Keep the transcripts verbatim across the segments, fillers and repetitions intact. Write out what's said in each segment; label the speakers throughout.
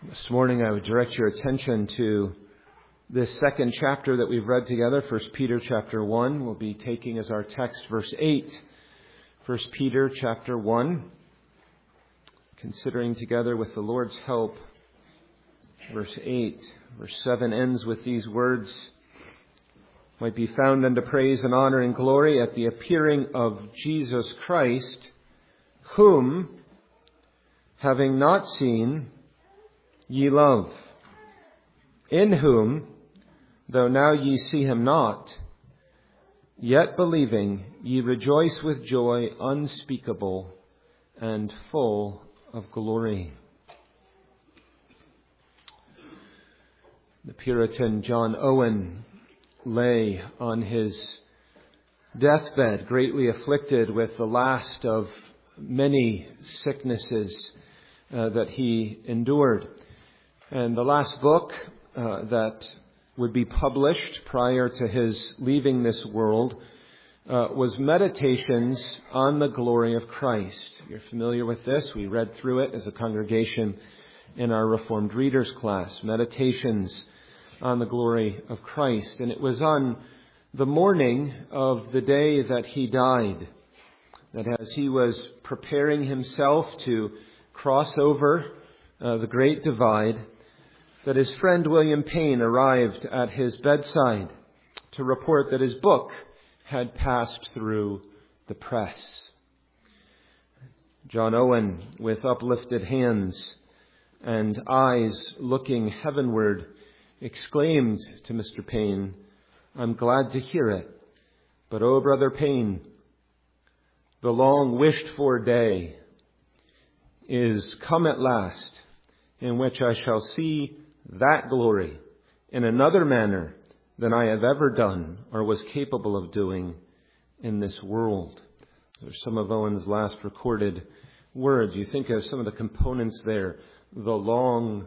Speaker 1: This morning I would direct your attention to this second chapter that we've read together, First Peter chapter one. We'll be taking as our text verse eight. First Peter chapter one, considering together with the Lord's help verse eight. Verse seven ends with these words: might be found unto praise and honor and glory at the appearing of Jesus Christ, whom, having not seen, ye love, in whom, though now ye see him not, yet believing ye rejoice with joy unspeakable and full of glory. The Puritan John Owen lay on his deathbed, greatly afflicted with the last of many sicknesses uh, that he endured. And the last book uh, that would be published prior to his leaving this world uh, was Meditations on the Glory of Christ. You're familiar with this. We read through it as a congregation in our Reformed Readers class. Meditations on the Glory of Christ. And it was on the morning of the day that he died, that as he was preparing himself to cross over uh, the Great Divide, that his friend William Payne arrived at his bedside to report that his book had passed through the press. John Owen, with uplifted hands and eyes looking heavenward, exclaimed to Mister Payne, "I'm glad to hear it, but oh, Brother Payne, the long wished for day is come at last, in which I shall see that glory in another manner than I have ever done or was capable of doing in this world." There's some of Owen's last recorded words. You think of some of the components there. The long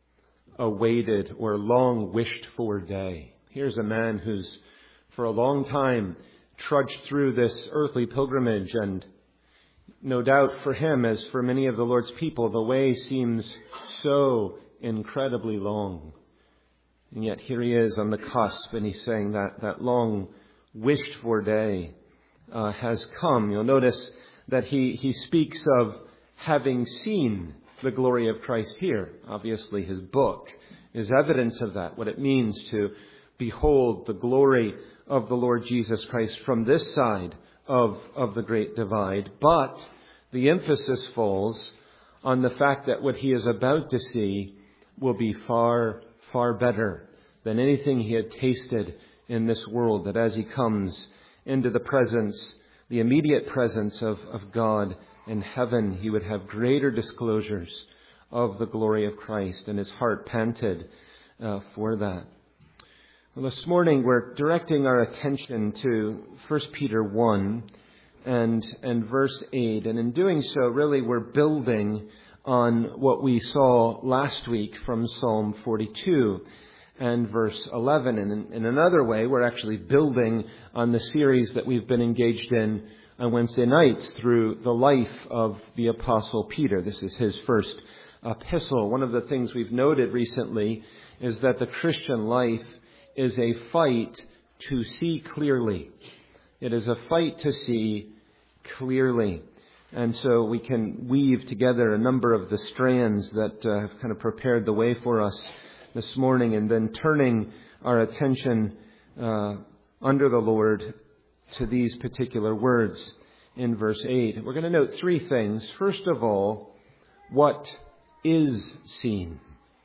Speaker 1: awaited or long wished for day. Here's a man who's for a long time trudged through this earthly pilgrimage, and no doubt for him, as for many of the Lord's people, the way seems so incredibly long. And yet here he is on the cusp, and he's saying that that long wished for day uh, has come. You'll notice that he, he speaks of having seen the glory of Christ here. Obviously his book is evidence of that, what it means to behold the glory of the Lord Jesus Christ from this side of, of the Great Divide. But the emphasis falls on the fact that what he is about to see will be far, far better than anything he had tasted in this world. That as he comes into the presence, the immediate presence of, of God in heaven, he would have greater disclosures of the glory of Christ, and his heart panted uh, for that. Well, this morning we're directing our attention to First Peter one and, and verse eight. And in doing so, really we're building on what we saw last week from Psalm forty-two and verse eleven. And in, in another way, we're actually building on the series that we've been engaged in on Wednesday nights through the life of the Apostle Peter. This is his first epistle. One of the things we've noted recently is that the Christian life is a fight to see clearly. It is a fight to see clearly. And so we can weave together a number of the strands that uh, have kind of prepared the way for us this morning, and then turning our attention uh, under the Lord to these particular words in verse eight. We're going to note three things. First of all, what is seen.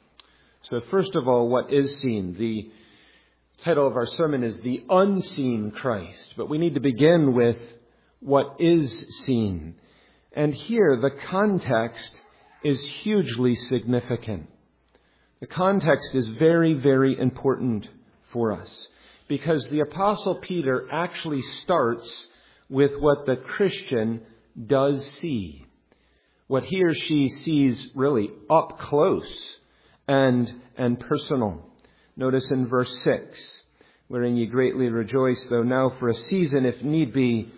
Speaker 1: So first of all, what is seen? The title of our sermon is The Unseen Christ. But we need to begin with what is seen. And here, the context is hugely significant. The context is very, very important for us, because the Apostle Peter actually starts with what the Christian does see, what he or she sees really up close and, and personal. Notice in verse six, wherein ye greatly rejoice, though now for a season, if need be,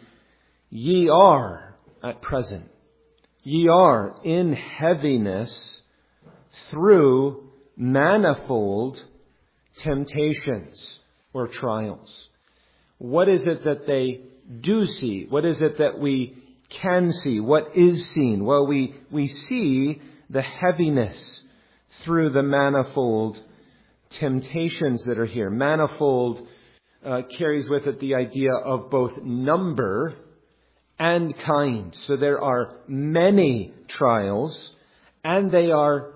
Speaker 1: ye are at present. Ye are in heaviness through manifold temptations or trials. What is it that they do see? What is it that we can see? What is seen? Well, we, we see the heaviness through the manifold temptations that are here. Manifold uh, carries with it the idea of both number and kind. So there are many trials, and they are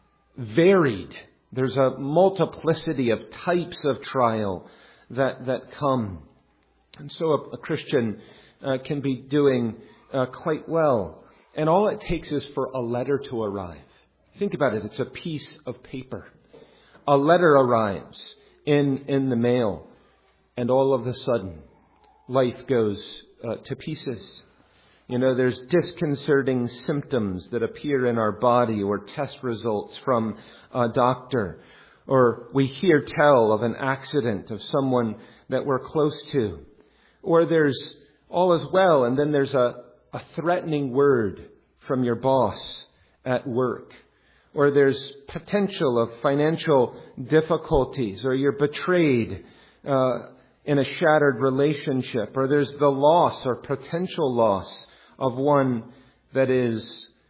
Speaker 1: varied. There's a multiplicity of types of trial that, that come. And so a, a Christian uh, can be doing uh, quite well. And all it takes is for a letter to arrive. Think about it. It's a piece of paper. A letter arrives in, in the mail, and all of a sudden, life goes uh, to pieces. You know, there's disconcerting symptoms that appear in our body, or test results from a doctor. Or we hear tell of an accident of someone that we're close to. Or there's all is well, and then there's a, a threatening word from your boss at work. Or there's potential of financial difficulties, or you're betrayed uh, in a shattered relationship, or there's the loss or potential loss of one that is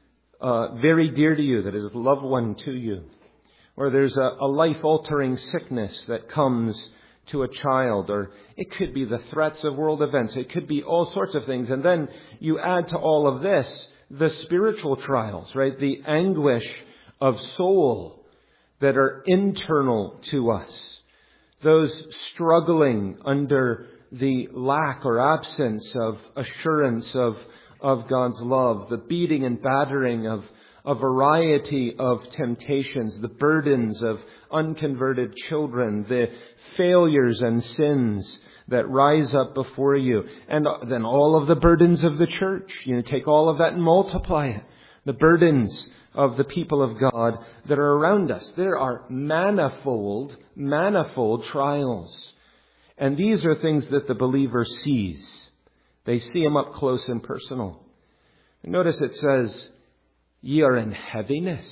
Speaker 1: uh, very dear to you, that is a loved one to you. Or there's a, a life-altering sickness that comes to a child, or it could be the threats of world events. It could be all sorts of things. And then you add to all of this the spiritual trials, right? The anguish of soul that are internal to us. Those struggling under the lack or absence of assurance of, of God's love, the beating and battering of a variety of temptations, the burdens of unconverted children, the failures and sins that rise up before you, and then all of the burdens of the church. You know, take all of that and multiply it. The burdens of the people of God that are around us. There are manifold, manifold trials. And these are things that the believer sees. They see them up close and personal. Notice it says, ye are in heaviness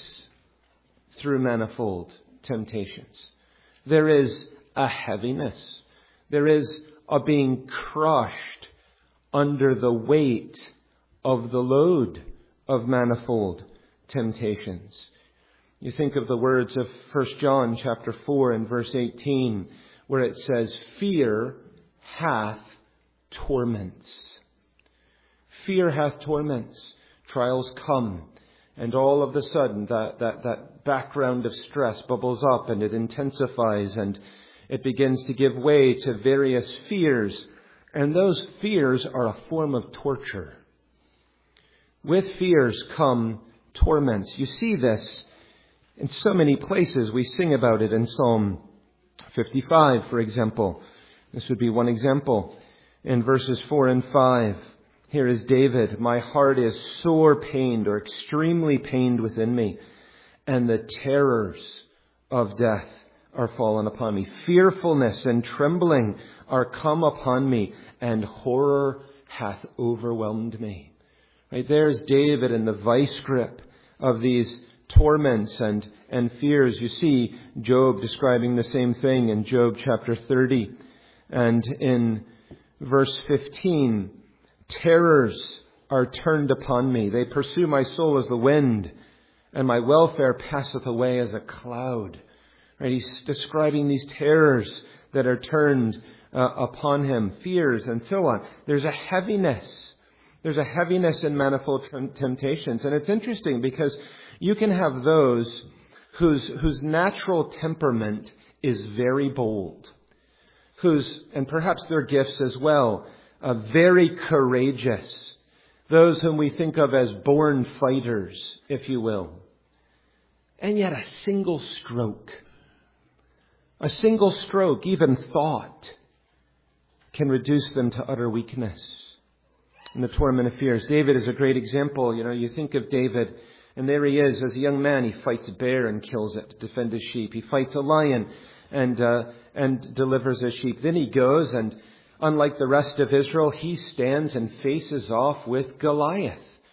Speaker 1: through manifold temptations. There is a heaviness. There is a being crushed under the weight of the load of manifold temptations. You think of the words of First John chapter four and verse eighteen, where it says, fear hath torments. Fear hath torments. Trials come, and all of a sudden that, that, that background of stress bubbles up, and it intensifies, and it begins to give way to various fears. And those fears are a form of torture. With fears come torments. You see this in so many places. We sing about it in Psalm fifty-five, for example. This would be one example. In verses four and five, here is David. My heart is sore pained, or extremely pained within me, and the terrors of death are fallen upon me. Fearfulness and trembling are come upon me, and horror hath overwhelmed me. Right, there's David in the vice grip of these torments and, and fears. You see Job describing the same thing in Job chapter thirty. And in verse fifteen, terrors are turned upon me. They pursue my soul as the wind, and my welfare passeth away as a cloud. Right, he's describing these terrors that are turned uh, upon him, fears and so on. There's a heaviness. There's a heaviness in manifold temptations. And it's interesting because you can have those whose, whose natural temperament is very bold, whose, and perhaps their gifts as well, uh, very courageous, those whom we think of as born fighters, if you will. And yet a single stroke, a single stroke, even thought, can reduce them to utter weakness. In the torment of fears. David is a great example. You know, you think of David, and there he is. As a young man, he fights a bear and kills it to defend his sheep. He fights a lion and uh, and delivers his sheep. Then he goes, and unlike the rest of Israel, he stands and faces off with Goliath.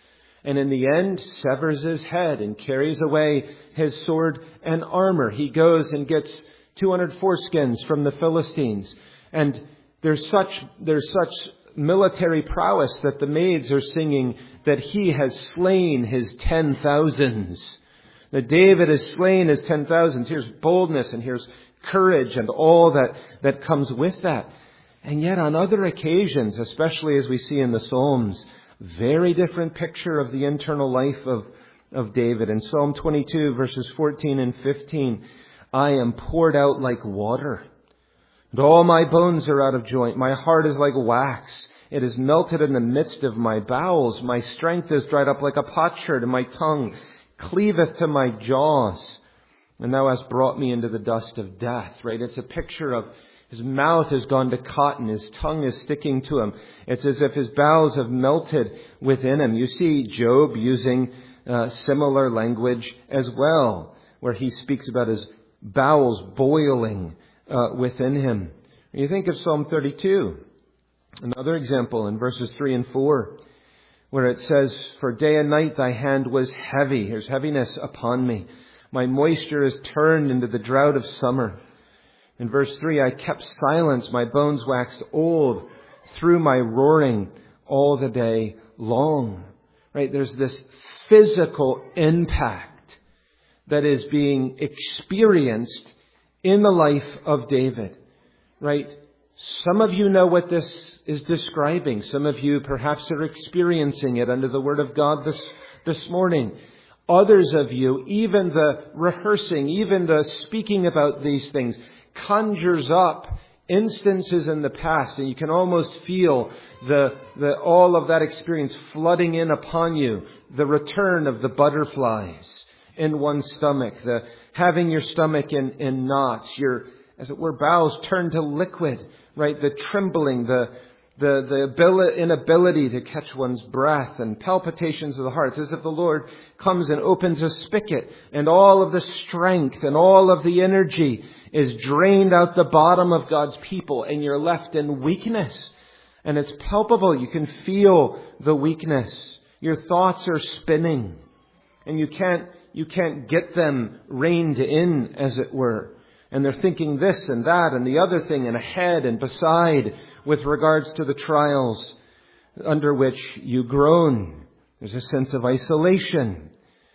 Speaker 1: and in the end severs his head and carries away his sword and armor. He goes and gets two hundred foreskins from the Philistines. And there's such, there's such military prowess that the maids are singing that he has slain his ten thousands. That David has slain his ten thousands. Here's boldness and here's courage and all that, that comes with that. And yet on other occasions, especially as we see in the Psalms, very different picture of the internal life of, of David. In Psalm twenty-two, verses fourteen and fifteen, I am poured out like water, and all my bones are out of joint. My heart is like wax. It is melted in the midst of my bowels. My strength is dried up like a potsherd, and my tongue cleaveth to my jaws. And thou hast brought me into the dust of death. Right? It's a picture of his mouth has gone to cotton. His tongue is sticking to him. It's as if his bowels have melted within him. You see Job using uh, similar language as well, where he speaks about his bowels boiling uh, within him. You think of Psalm thirty-two, another example in verses three and four, where it says, for day and night thy hand was heavy. Here's heaviness upon me. My moisture is turned into the drought of summer. In verse three, I kept silence. My bones waxed old through my roaring all the day long. Right? There's this physical impact that is being experienced in the life of David. Right? Some of you know what this is describing. Some of you perhaps are experiencing it under the Word of God this, this morning. Others of you, even the rehearsing, even the speaking about these things, conjures up instances in the past, and you can almost feel the, the all of that experience flooding in upon you. The return of the butterflies in one's stomach, the having your stomach in, in knots, your, as it were, bowels turned to liquid, right? The trembling, the the the ability, inability to catch one's breath, and palpitations of the heart. It's as if the Lord comes and opens a spigot, and all of the strength and all of the energy is drained out the bottom of God's people, and you're left in weakness. And it's palpable. You can feel the weakness. Your thoughts are spinning, and you can't you can't get them reined in, as it were. And they're thinking this and that and the other thing and ahead and beside with regards to the trials under which you groan. There's a sense of isolation,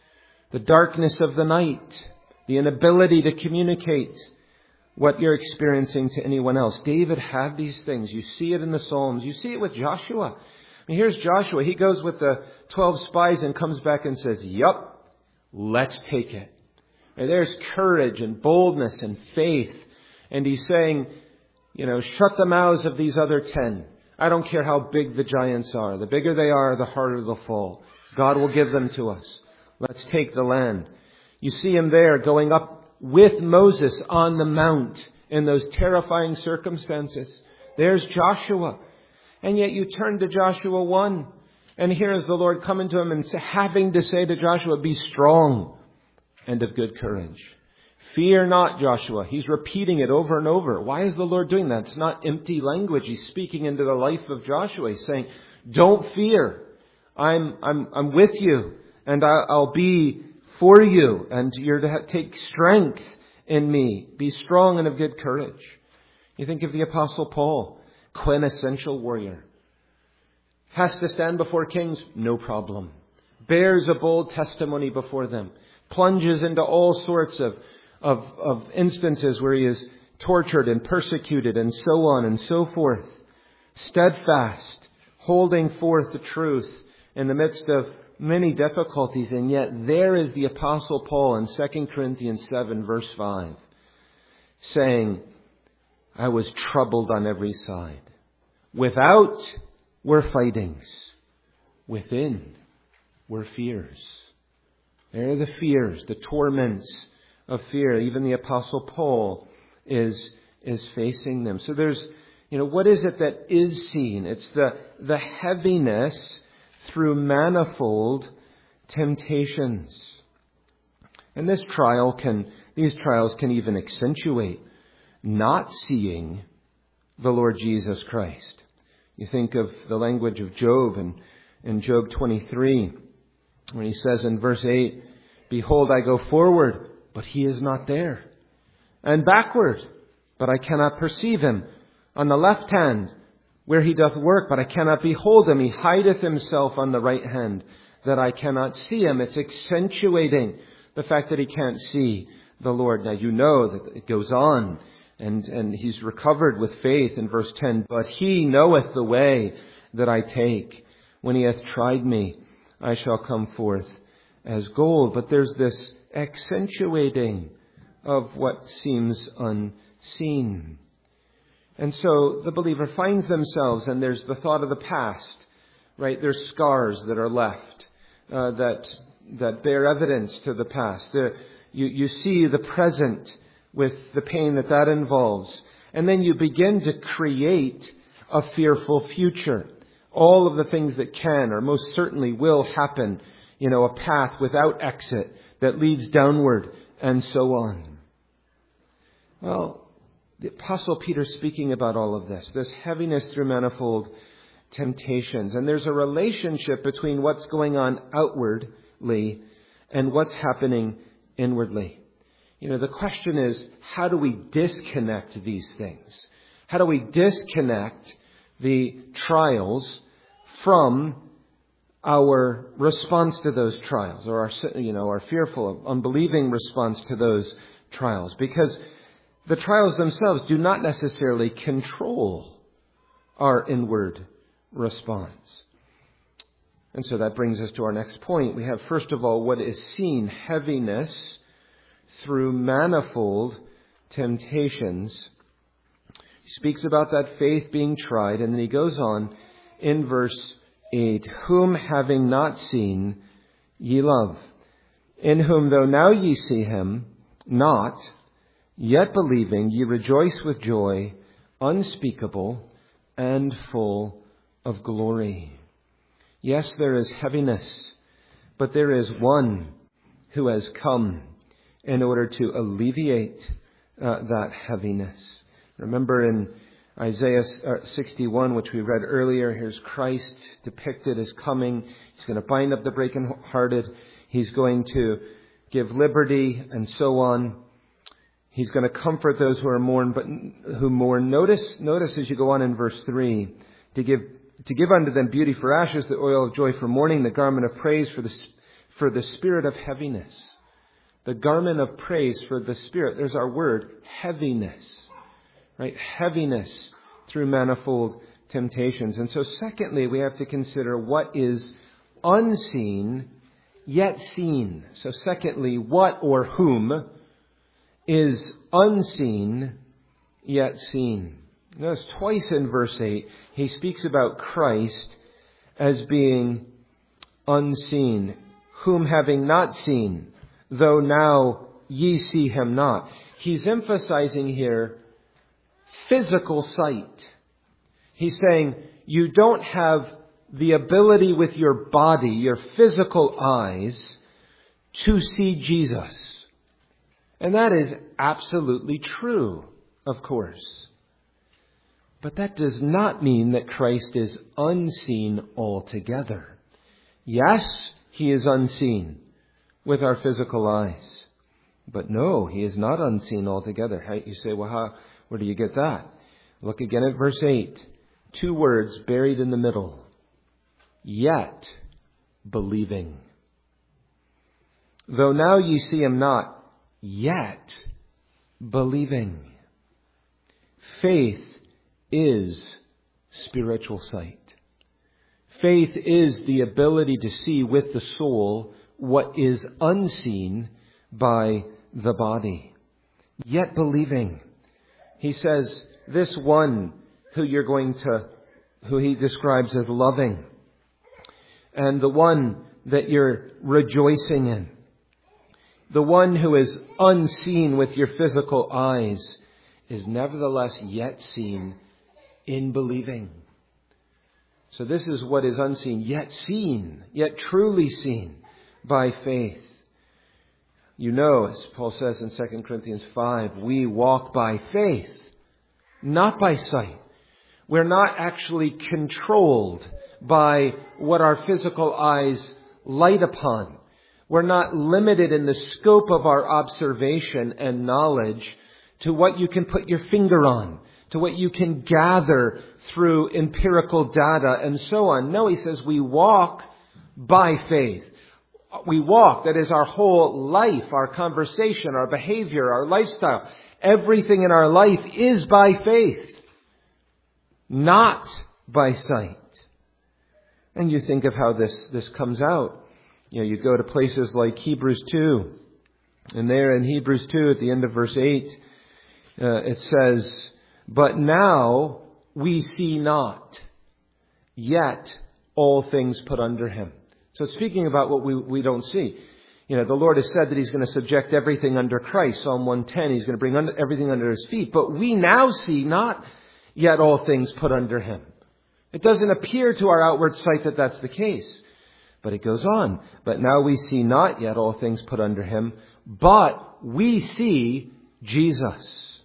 Speaker 1: the darkness of the night, the inability to communicate what you're experiencing to anyone else. David had these things. You see it in the Psalms. You see it with Joshua. I mean, here's Joshua. He goes with the twelve spies and comes back and says, yup, let's take it. And there's courage and boldness and faith. And he's saying, you know, shut the mouths of these other ten. I don't care how big the giants are. The bigger they are, the harder they'll fall. God will give them to us. Let's take the land. You see him there going up with Moses on the mount in those terrifying circumstances. There's Joshua. And yet you turn to Joshua one. And here is the Lord coming to him and having to say to Joshua, be strong and of good courage. Fear not, Joshua. He's repeating it over and over. Why is the Lord doing that? It's not empty language. He's speaking into the life of Joshua. He's saying, don't fear. I'm, I'm, I'm with you, and I'll be for you, and you're to take strength in me. Be strong and of good courage. You think of the Apostle Paul, quintessential warrior. Has to stand before kings? No problem. Bears a bold testimony before them. Plunges into all sorts of, of, of instances where he is tortured and persecuted and so on and so forth. Steadfast, holding forth the truth in the midst of many difficulties. And yet there is the Apostle Paul in Second Corinthians seven verse five saying, I was troubled on every side. Without were fightings. Within were fears. There are the fears, the torments of fear. Even the Apostle Paul is, is facing them. So there's, you know, what is it that is seen? It's the, the heaviness through manifold temptations. And this trial can, these trials can even accentuate not seeing the Lord Jesus Christ. You think of the language of Job and in Job twenty-three. When he says in verse eight, behold, I go forward, but he is not there. And backward, but I cannot perceive him. On the left hand, where he doth work, but I cannot behold him. He hideth himself on the right hand, that I cannot see him. It's accentuating the fact that he can't see the Lord. Now you know that it goes on, and, and he's recovered with faith in verse ten. But he knoweth the way that I take. When he hath tried me, I shall come forth as gold. But there's this accentuating of what seems unseen. And so the believer finds themselves, and there's the thought of the past, right? There's scars that are left, uh, that that bear evidence to the past. The, you, you see the present with the pain that that involves. And then you begin to create a fearful future. All of the things that can or most certainly will happen, you know, a path without exit that leads downward and so on. Well, the Apostle Peter speaking about all of this, this heaviness through manifold temptations. And there's a relationship between what's going on outwardly and what's happening inwardly. You know, the question is, how do we disconnect these things? How do we disconnect the trials from our response to those trials, or our, you know, our fearful, unbelieving response to those trials? Because the trials themselves do not necessarily control our inward response. And so that brings us to our next point. We have, first of all, what is seen, heaviness through manifold temptations. He speaks about that faith being tried, and then he goes on in verse eight, whom having not seen, ye love, in whom though now ye see him not, yet believing, ye rejoice with joy unspeakable and full of glory. Yes, there is heaviness, but there is one who has come in order to alleviate uh, that heaviness. Remember in Isaiah sixty-one, which we read earlier, here's Christ depicted as coming. He's going to bind up the brokenhearted. He's going to give liberty and so on. He's going to comfort those who are mourn, but who mourn. Notice, notice as you go on in verse three, to give to give unto them beauty for ashes, the oil of joy for mourning, the garment of praise for the for the spirit of heaviness. The garment of praise for the spirit. There's our word, heaviness. Right? Heaviness through manifold temptations. And so secondly, we have to consider what is unseen yet seen. So secondly, what or whom is unseen yet seen. Notice twice in verse eight, he speaks about Christ as being unseen, whom having not seen, though now ye see him not. He's emphasizing here physical sight. He's saying you don't have the ability with your body, your physical eyes, to see Jesus. And that is absolutely true, of course. But that does not mean that Christ is unseen altogether. Yes, he is unseen with our physical eyes. But no, he is not unseen altogether. You say, well, how, where do you get that? Look again at verse eight. Two words buried in the middle. Yet believing. Though now ye see him not, yet believing. Faith is spiritual sight. Faith is the ability to see with the soul what is unseen by the body. Yet believing. He says, this one who you're going to, who he describes as loving, and the one that you're rejoicing in, the one who is unseen with your physical eyes, is nevertheless yet seen in believing. So this is what is unseen, yet seen, yet truly seen by faith. You know, as Paul says in Second Corinthians five, we walk by faith, not by sight. We're not actually controlled by what our physical eyes light upon. We're not limited in the scope of our observation and knowledge to what you can put your finger on, to what you can gather through empirical data and so on. No, he says we walk by faith. We walk, that is our whole life, our conversation, our behavior, our lifestyle. Everything in our life is by faith, not by sight. And you think of how this, this comes out. You know, you go to places like Hebrews two, and there in Hebrews two at the end of verse eight, uh, it says, "But now we see not, yet all things put under him." So it's speaking about what we, we don't see. You know, the Lord has said that he's going to subject everything under Christ. Psalm one ten, he's going to bring under, everything under his feet. But we now see not yet all things put under him. It doesn't appear to our outward sight that that's the case. But it goes on. "But now we see not yet all things put under him, but we see Jesus."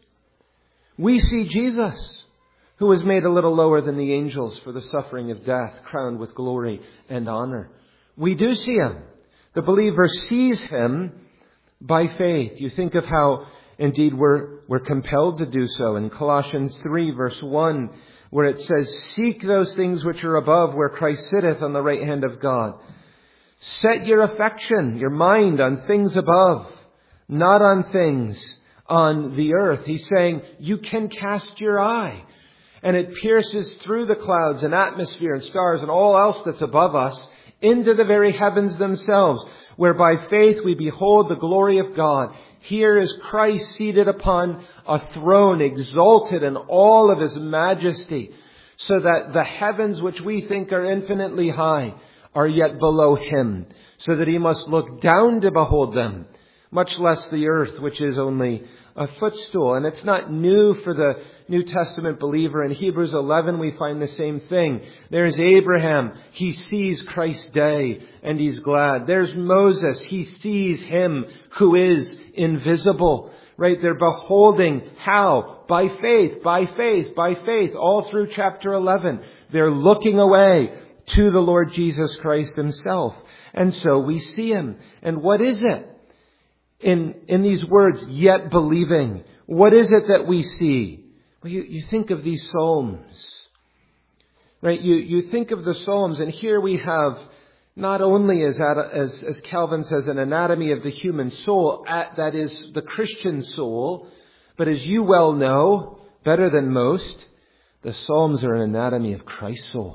Speaker 1: We see Jesus, who was made a little lower than the angels for the suffering of death, crowned with glory and honor. We do see him. The believer sees him by faith. You think of how, indeed, we're, we're compelled to do so in Colossians three, verse one, where it says, "Seek those things which are above, where Christ sitteth on the right hand of God." Set your affection, your mind on things above, not on things on the earth. He's saying you can cast your eye, and it pierces through the clouds and atmosphere and stars and all else that's above us into the very heavens themselves, where by faith we behold the glory of God. Here is Christ seated upon a throne, exalted in all of his majesty, so that the heavens which we think are infinitely high are yet below him, so that he must look down to behold them, much less the earth, which is only a footstool. And it's not new for the New Testament believer. In Hebrews eleven, we find the same thing. There's Abraham. He sees Christ's day and he's glad. There's Moses. He sees him who is invisible. Right? They're beholding how? By faith, by faith, by faith, all through chapter eleven. They're looking away to the Lord Jesus Christ himself. And so we see him. And what is it? In, in these words, yet believing, what is it that we see? Well, you, you think of these Psalms, right? You, you think of the Psalms, and here we have not only as, as, as Calvin says, an anatomy of the human soul, at, that is the Christian soul, but as you well know, better than most, the Psalms are an anatomy of Christ's soul.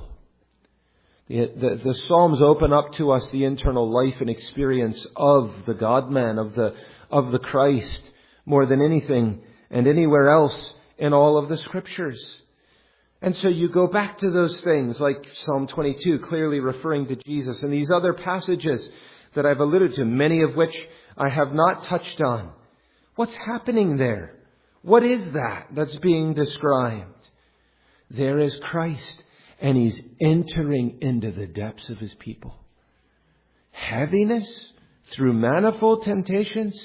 Speaker 1: The, the, the Psalms open up to us the internal life and experience of the God-man, of the, of the Christ, more than anything and anywhere else in all of the Scriptures. And so you go back to those things like Psalm twenty-two, clearly referring to Jesus, and these other passages that I've alluded to, many of which I have not touched on. What's happening there? What is that that's being described? There is Christ. And he's entering into the depths of his people. Heaviness through manifold temptations.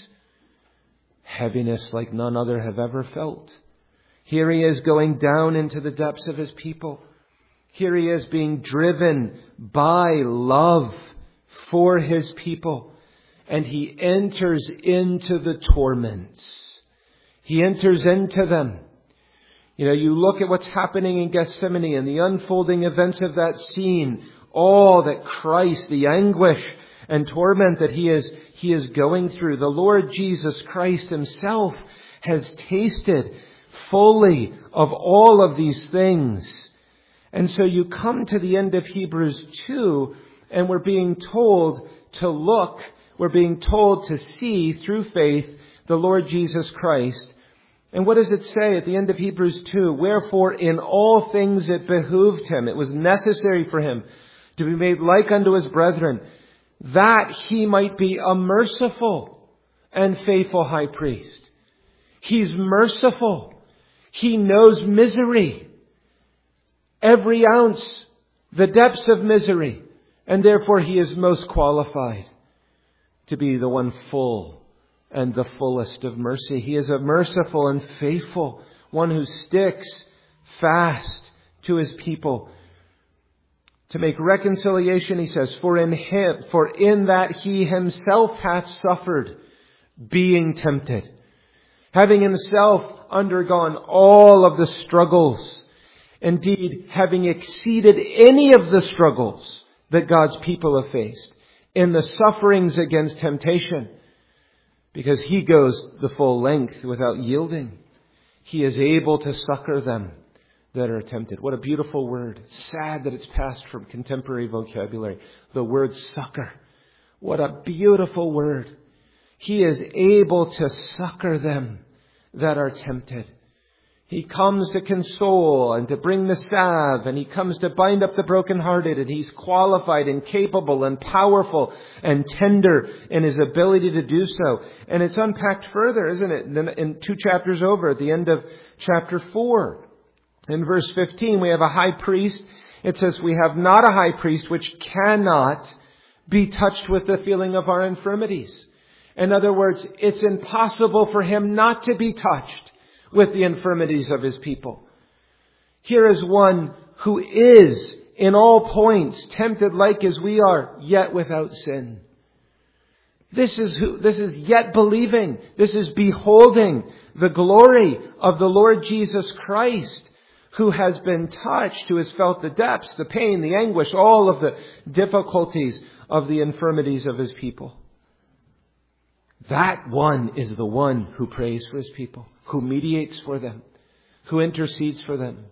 Speaker 1: Heaviness like none other have ever felt. Here he is going down into the depths of his people. Here he is being driven by love for his people. And he enters into the torments. He enters into them. You know, you look at what's happening in Gethsemane and the unfolding events of that scene, all that Christ, the anguish and torment that he is, he is going through. The Lord Jesus Christ himself has tasted fully of all of these things. And so you come to the end of Hebrews two, and we're being told to look, we're being told to see through faith the Lord Jesus Christ. And what does it say at the end of Hebrews two? Wherefore in all things it behooved him. It was necessary for him to be made like unto his brethren, that he might be a merciful and faithful high priest. He's merciful. He knows misery. Every ounce, the depths of misery. And therefore he is most qualified to be the one full and the fullest of mercy. He is a merciful and faithful one who sticks fast to his people, To make reconciliation, he says, for in him, for in that he himself hath suffered, being tempted, having himself undergone all of the struggles, indeed, having exceeded any of the struggles that God's people have faced in the sufferings against temptation, because he goes the full length without yielding. He is able to succor them that are tempted. What a beautiful word. It's sad that it's passed from contemporary vocabulary. The word succor. What a beautiful word. He is able to succor them that are tempted. He comes to console and to bring the salve, and he comes to bind up the brokenhearted, and he's qualified and capable and powerful and tender in his ability to do so. And it's unpacked further, isn't it? In two chapters over, at the end of chapter four. In verse fifteen, we have a high priest. It says, we have not a high priest which cannot be touched with the feeling of our infirmities. In other words, it's impossible for him not to be touched with the infirmities of his people. Here is one who is in all points tempted like as we are, yet without sin. This is who, this is yet believing. This is beholding the glory of the Lord Jesus Christ, who has been touched, who has felt the depths, the pain, the anguish, all of the difficulties of the infirmities of his people. That one is the one who prays for his people, who mediates for them, who intercedes for them.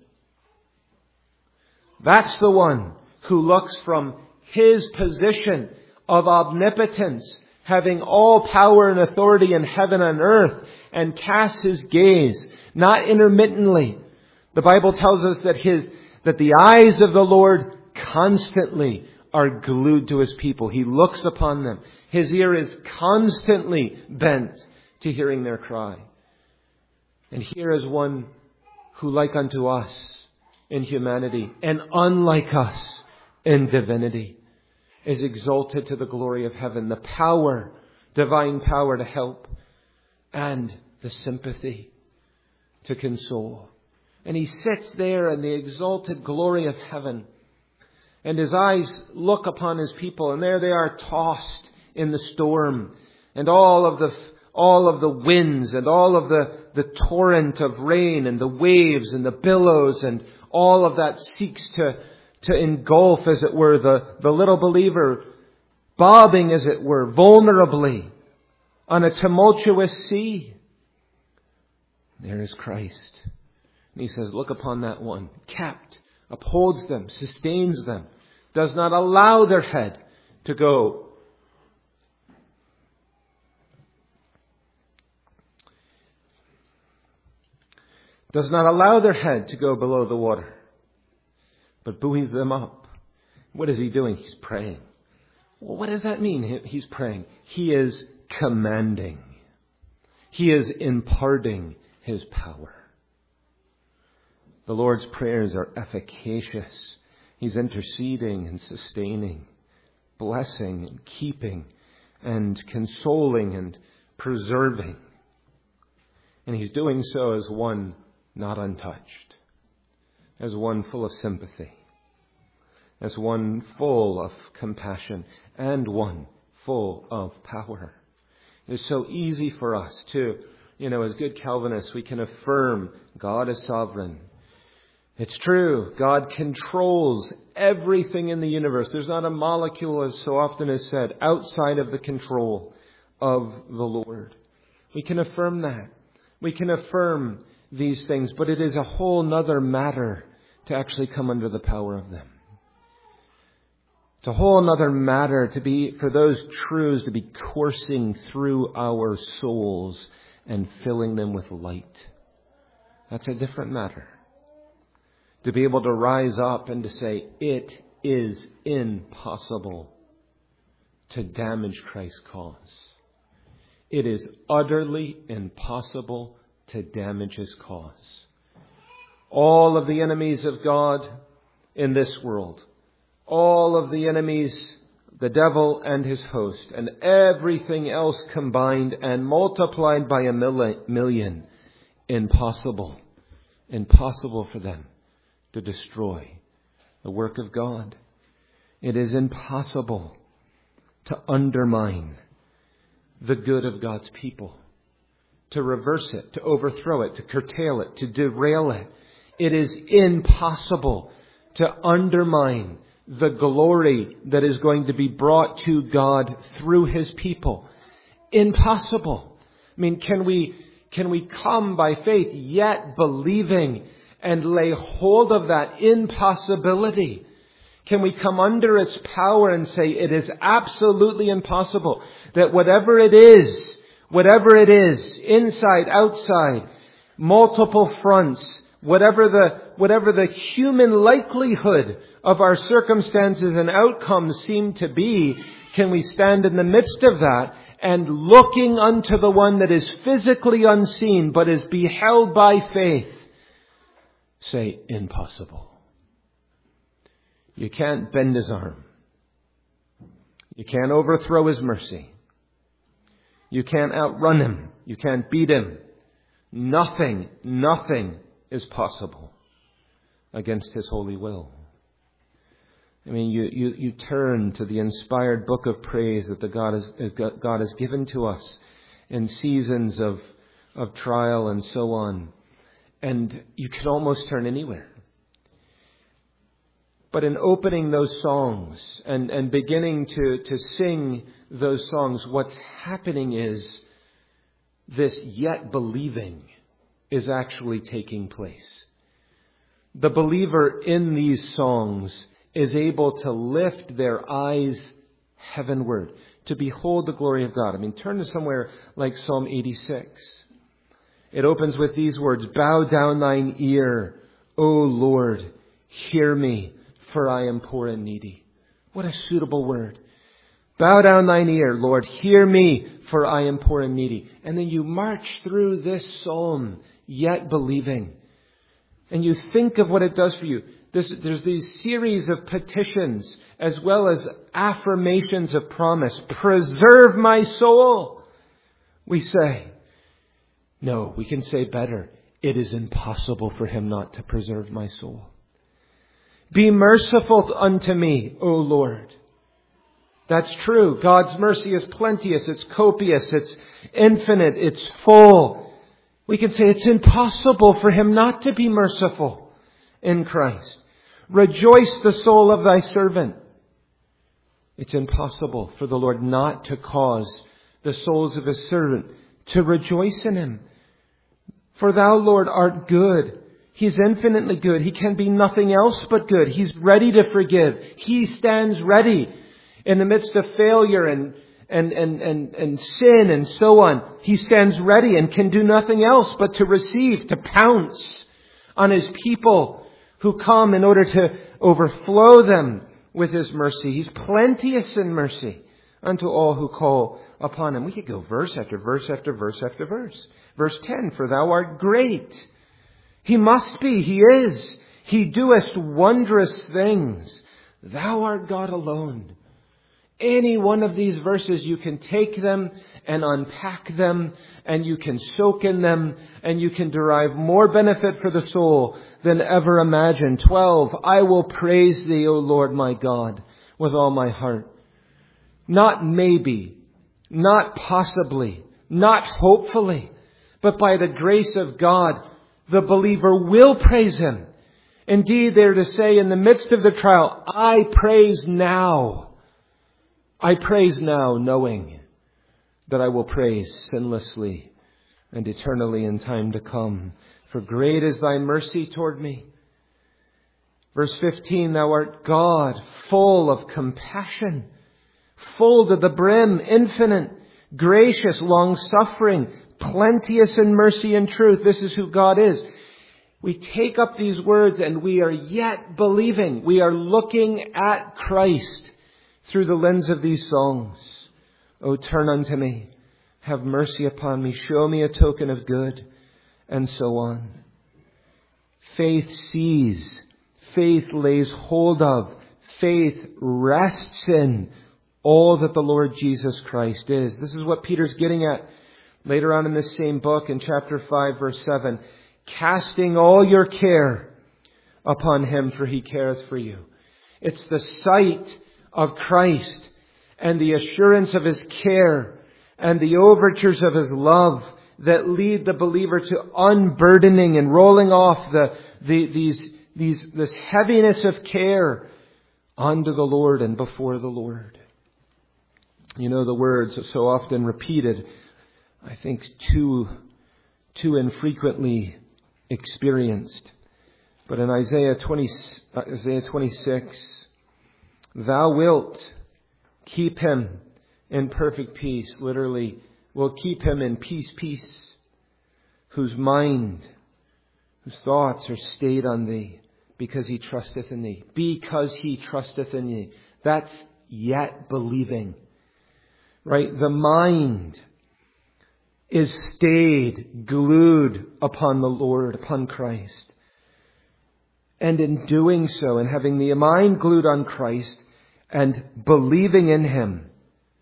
Speaker 1: That's the one who looks from his position of omnipotence, having all power and authority in heaven and earth, and casts his gaze, not intermittently. The Bible tells us that his, that the eyes of the Lord constantly are glued to his people. He looks upon them. His ear is constantly bent to hearing their cry. And here is one who, like unto us in humanity and unlike us in divinity, is exalted to the glory of heaven. The power, divine power to help, and the sympathy to console. And he sits there in the exalted glory of heaven. And his eyes look upon his people, and there they are tossed in the storm, and all of the all of the winds, and all of the, the torrent of rain, and the waves, and the billows, and all of that seeks to, to engulf, as it were, the, the little believer, bobbing, as it were, vulnerably on a tumultuous sea. There is Christ. And he says, look upon that one, kept, upholds them, sustains them, does not allow their head to go. Does not allow their head to go below the water, but buoys them up. What is he doing? He's praying. Well, what does that mean? He's praying. He is commanding. He is imparting his power. The Lord's prayers are efficacious. He's interceding and sustaining, blessing and keeping and consoling and preserving. And he's doing so as one not untouched, as one full of sympathy, as one full of compassion, and one full of power. It's so easy for us to, you know, as good Calvinists, we can affirm God is sovereign. It's true. God controls everything in the universe. There's not a molecule, as so often is said, outside of the control of the Lord. We can affirm that. We can affirm these things, but it is a whole nother matter to actually come under the power of them. It's a whole nother matter to be, for those truths to be coursing through our souls and filling them with light. That's a different matter. To be able to rise up and to say, it is impossible to damage Christ's cause. It is utterly impossible to damage his cause. All of the enemies of God in this world, all of the enemies, the devil and his host, and everything else combined and multiplied by a million, impossible, impossible for them to destroy the work of God It is impossible to undermine the good of God's people, to reverse it, to overthrow it, to curtail it, to derail it. It is impossible to undermine the glory that is going to be brought to God through His people. Impossible. I mean, can we, can we come by faith yet believing and lay hold of that impossibility? Can we come under its power and say it is absolutely impossible that whatever it is, whatever it is, inside, outside, multiple fronts, whatever the, whatever the human likelihood of our circumstances and outcomes seem to be, can we stand in the midst of that and looking unto the one that is physically unseen but is beheld by faith, say, impossible. You can't bend His arm. You can't overthrow His mercy. You can't outrun Him. You can't beat Him. Nothing, nothing is possible against His holy will. I mean, you, you, you turn to the inspired book of praise that the God has, God has given to us in seasons of, of trial and so on. And you can almost turn anywhere. But in opening those songs and, and beginning to, to sing those songs, what's happening is this yet believing is actually taking place. The believer in these songs is able to lift their eyes heavenward, to behold the glory of God. I mean, turn to somewhere like Psalm eighty-six. It opens with these words, "Bow down thine ear, O Lord, hear me, for I am poor and needy." What a suitable word. Bow down thine ear, Lord, hear me, for I am poor and needy. And then you march through this psalm, yet believing. And you think of what it does for you. This, there's these series of petitions as well as affirmations of promise. Preserve my soul, we say. No, we can say better. It is impossible for Him not to preserve my soul. Be merciful unto me, O Lord. That's true. God's mercy is plenteous, it's copious, it's infinite, it's full. We can say it's impossible for Him not to be merciful in Christ. Rejoice the soul of thy servant. It's impossible for the Lord not to cause the souls of His servant to rejoice in Him. For thou, Lord, art good. He's infinitely good. He can be nothing else but good. He's ready to forgive. He stands ready in the midst of failure and, and, and, and, and sin and so on. He stands ready and can do nothing else but to receive, to pounce on His people who come in order to overflow them with His mercy. He's plenteous in mercy unto all who call upon Him. We could go verse after verse after verse after verse. Verse ten, for thou art great. He must be. He is. He doeth wondrous things. Thou art God alone. Any one of these verses, you can take them and unpack them, and you can soak in them, and you can derive more benefit for the soul than ever imagined. twelve, I will praise Thee, O Lord my God, with all my heart. Not maybe, not possibly, not hopefully, but by the grace of God, the believer will praise Him. Indeed, they're to say in the midst of the trial, I praise now. I praise now, knowing that I will praise sinlessly and eternally in time to come. For great is Thy mercy toward me. Verse fifteen, Thou art God, full of compassion, full to the brim, infinite, gracious, long-suffering, plenteous in mercy and truth. This is who God is. We take up these words and we are yet believing. We are looking at Christ through the lens of these songs. O turn unto me, have mercy upon me, show me a token of good, and so on. Faith sees, faith lays hold of, faith rests in all that the Lord Jesus Christ is. This is what Peter's getting at later on in this same book in chapter five, verse seven. Casting all your care upon Him, for He careth for you. It's the sight of Christ and the assurance of His care and the overtures of His love that lead the believer to unburdening and rolling off the, the these these this heaviness of care onto the Lord and before the Lord. You know, the words are so often repeated, I think too too infrequently experienced. But in Isaiah twenty, Isaiah twenty-six, thou wilt keep him in perfect peace, literally, will keep him in peace, peace, whose mind, whose thoughts are stayed on thee, because he trusteth in thee. Because he trusteth in thee. That's yet believing. Right? The mind is stayed, glued upon the Lord, upon Christ. And in doing so, and having the mind glued on Christ and believing in Him,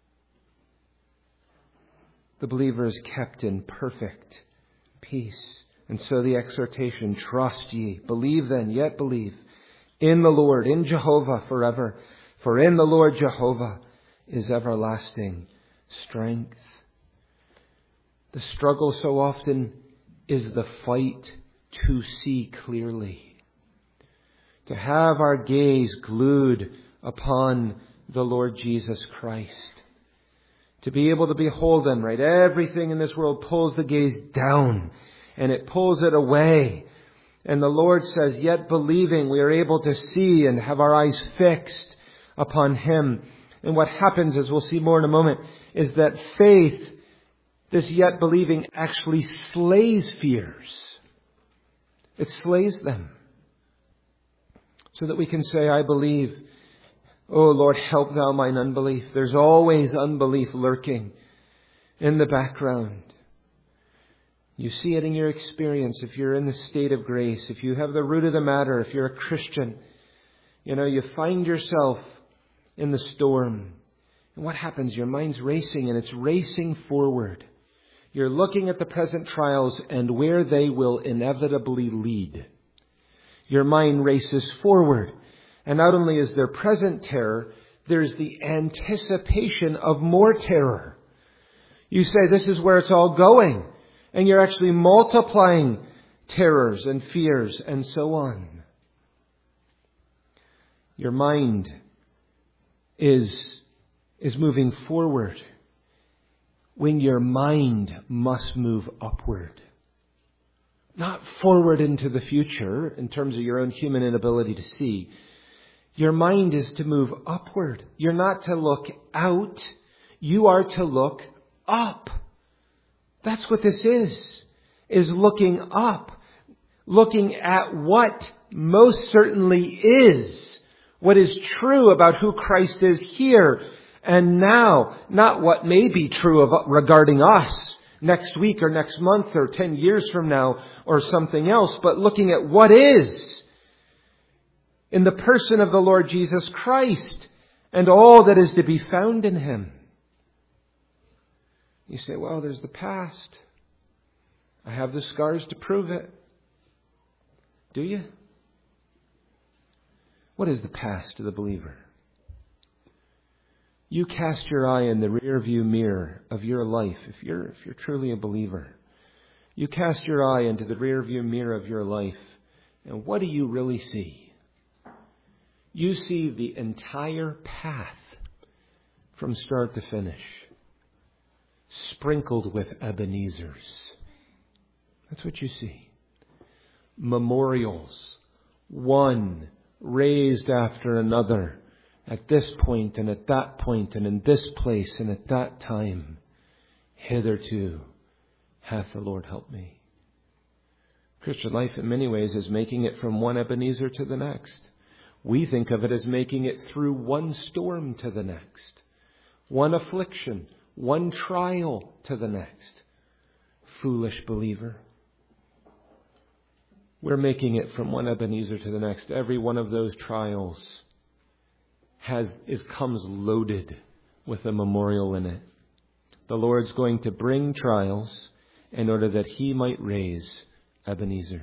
Speaker 1: the believer is kept in perfect peace. And so the exhortation, trust ye, believe then, yet believe in the Lord, in Jehovah forever. For in the Lord Jehovah is everlasting strength. The struggle so often is the fight to see clearly. To have our gaze glued upon the Lord Jesus Christ. To be able to behold Him, right? Everything in this world pulls the gaze down and it pulls it away. And the Lord says, yet believing, we are able to see and have our eyes fixed upon Him. And what happens, as we'll see more in a moment, is that faith, this yet believing, actually slays fears. It slays them. So that we can say, I believe. Oh Lord, help thou mine unbelief. There's always unbelief lurking in the background. You see it in your experience if you're in the state of grace, if you have the root of the matter, if you're a Christian. You know, you find yourself in the storm. And what happens? Your mind's racing, and it's racing forward. You're looking at the present trials and where they will inevitably lead. Your mind races forward. And not only is there present terror, there's the anticipation of more terror. You say, this is where it's all going. And you're actually multiplying terrors and fears and so on. Your mind is, is moving forward when your mind must move upward. Not forward into the future in terms of your own human inability to see. Your mind is to move upward. You're not to look out. You are to look up. That's what this is, is looking up. Looking at what most certainly is. What is true about who Christ is here and now. Not what may be true of, regarding us next week or next month or ten years from now or something else, but looking at what is in the person of the Lord Jesus Christ and all that is to be found in Him. You say, well, there's the past. I have the scars to prove it. Do you? What is the past to the believer? You cast your eye in the rear view mirror of your life, if you're, if you're truly a believer. You cast your eye into the rear view mirror of your life, and what do you really see? You see the entire path from start to finish, sprinkled with Ebenezers. That's what you see. Memorials, one raised after another, at this point and at that point and in this place and at that time. Hitherto hath the Lord helped me. Christian life in many ways is making it from one Ebenezer to the next. We think of it as making it through one storm to the next. One affliction, one trial to the next. Foolish believer. We're making it from one Ebenezer to the next. Every one of those trials has is comes loaded with a memorial in it. The Lord's going to bring trials in order that He might raise Ebenezers,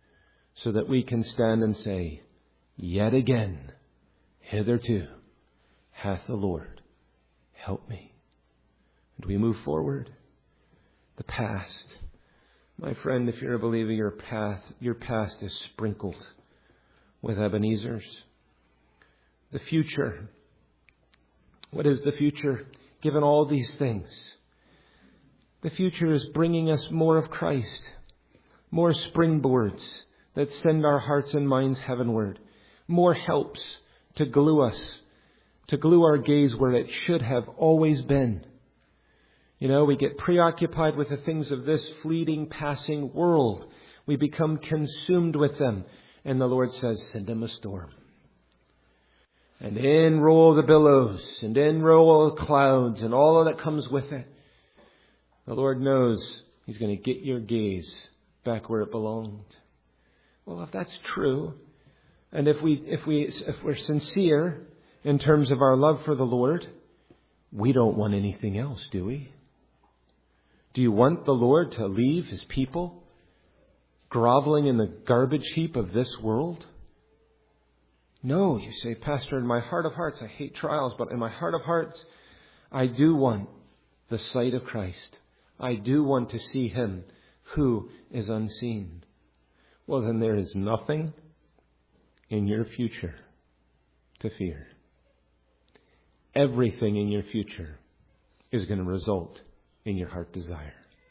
Speaker 1: so that we can stand and say, yet again, hitherto hath the Lord helped me. And we move forward. The past. My friend, if you're a believer, your path, your past is sprinkled with Ebenezer's. The future. What is the future? Given all these things, the future is bringing us more of Christ, more springboards that send our hearts and minds heavenward, more helps to glue us, to glue our gaze where it should have always been. You know, we get preoccupied with the things of this fleeting, passing world. We become consumed with them. And the Lord says, send them a storm. And in roll the billows, and in roll the clouds, and all that comes with it. The Lord knows He's going to get your gaze back where it belonged. Well, if that's true, and if we, if we, if we're sincere in terms of our love for the Lord, we don't want anything else, do we? Do you want the Lord to leave His people groveling in the garbage heap of this world? No, you say, Pastor, in my heart of hearts, I hate trials, but in my heart of hearts, I do want the sight of Christ. I do want to see Him who is unseen. Well, then there is nothing in your future to fear. Everything in your future is going to result in your heart desire.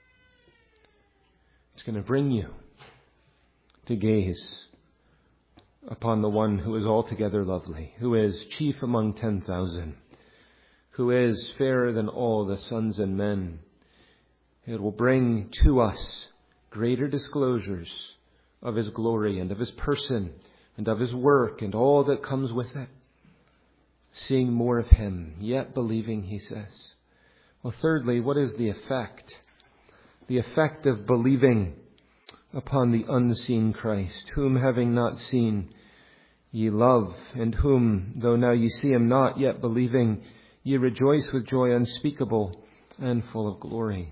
Speaker 1: It's going to bring you to gaze upon the one who is altogether lovely, who is chief among ten thousand, who is fairer than all the sons and men. It will bring to us greater disclosures of His glory and of His person and of His work and all that comes with it. Seeing more of Him, yet believing, he says. Well, thirdly, what is the effect? The effect of believing upon the unseen Christ, whom having not seen, ye love, and whom, though now ye see Him not, yet believing, ye rejoice with joy unspeakable and full of glory.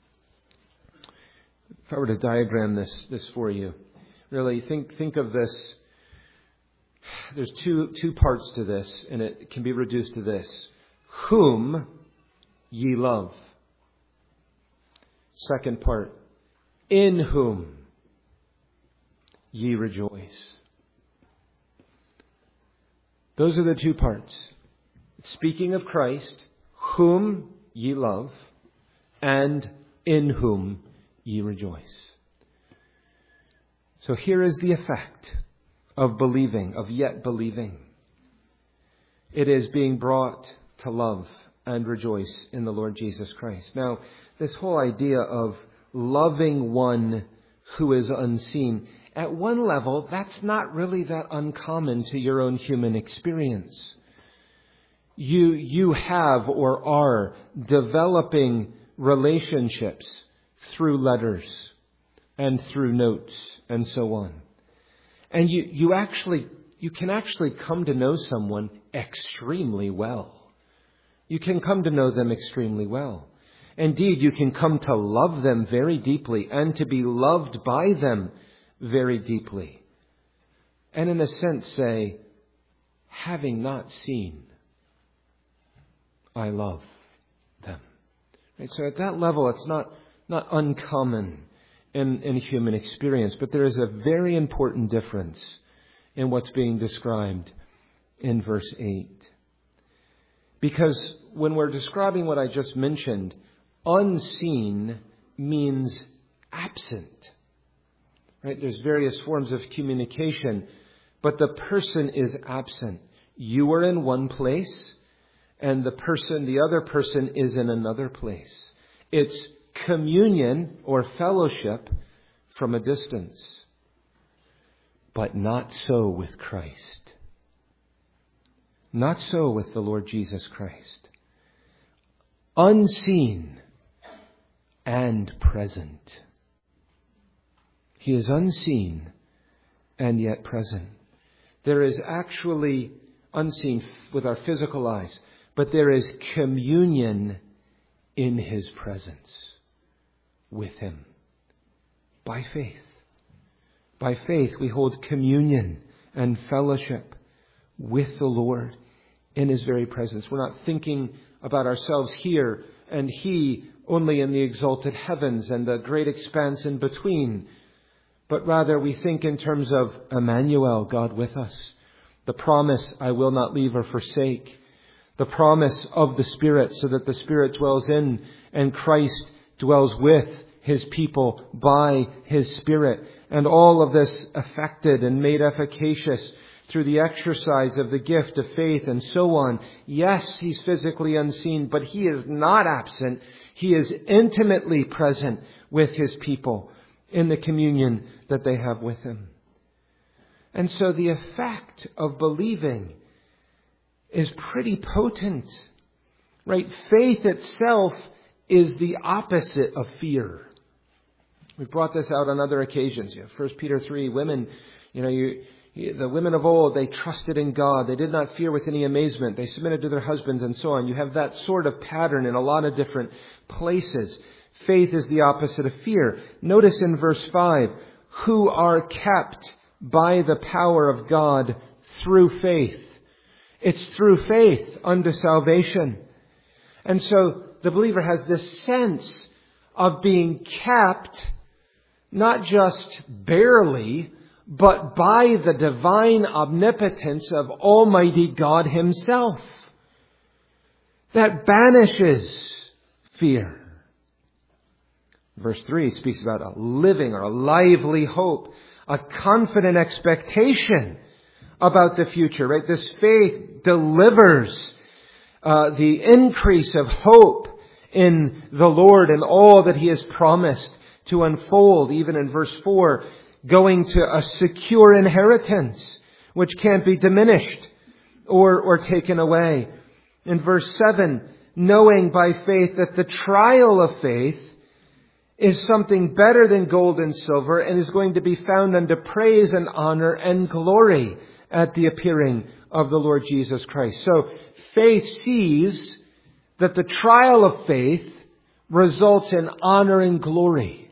Speaker 1: If I were to diagram this, this for you, really think, think of this. There's two, two parts to this, and it can be reduced to this. Whom ye love. Second part, in whom ye rejoice. Those are the two parts. Speaking of Christ, whom ye love, and in whom ye rejoice. So here is the effect of believing, of yet believing. It is being brought to love and rejoice in the Lord Jesus Christ. Now, this whole idea of loving one who is unseen, at one level, that's not really that uncommon to your own human experience. You, you have or are developing relationships through letters and through notes and so on. And you, you actually, you can actually come to know someone extremely well. You can come to know them extremely well. Indeed, you can come to love them very deeply and to be loved by them very deeply. And in a sense say, having not seen, I love them. Right? So at that level, it's not, not uncommon in, in human experience, but there is a very important difference in what's being described in verse eight. Because when we're describing what I just mentioned, unseen means absent. Right? There's various forms of communication, but the person is absent. You are in one place, and the person, the other person is in another place. It's communion or fellowship from a distance. But not so with Christ. Not so with the Lord Jesus Christ. Unseen and present. He is unseen and yet present. There is actually unseen with our physical eyes, but there is communion in His presence with Him. By faith. By faith we hold communion and fellowship with the Lord in His very presence. We're not thinking about ourselves here and He only in the exalted heavens and the great expanse in between. But rather we think in terms of Emmanuel, God with us. The promise, I will not leave or forsake. The promise of the Spirit, so that the Spirit dwells in and Christ dwells with His people by His Spirit. And all of this effected and made efficacious through the exercise of the gift of faith and so on. Yes, He's physically unseen, but He is not absent. He is intimately present with His people in the communion that they have with Him. And so the effect of believing is pretty potent, right? Faith itself is the opposite of fear. We've brought this out on other occasions. You know, First Peter three, women, you know, you, you, the women of old, they trusted in God. They did not fear with any amazement. They submitted to their husbands and so on. You have that sort of pattern in a lot of different places. Faith is the opposite of fear. Notice in verse five, who are kept by the power of God through faith. It's through faith unto salvation. And so the believer has this sense of being kept, not just barely, but by the divine omnipotence of Almighty God Himself. That banishes fear. Verse three speaks about a living or a lively hope, a confident expectation about the future, right? This faith delivers uh, the increase of hope in the Lord and all that He has promised to unfold, even in verse four, going to a secure inheritance, which can't be diminished or, or taken away. In verse seven, knowing by faith that the trial of faith is something better than gold and silver and is going to be found unto praise and honor and glory at the appearing of the Lord Jesus Christ. So faith sees that the trial of faith results in honor and glory.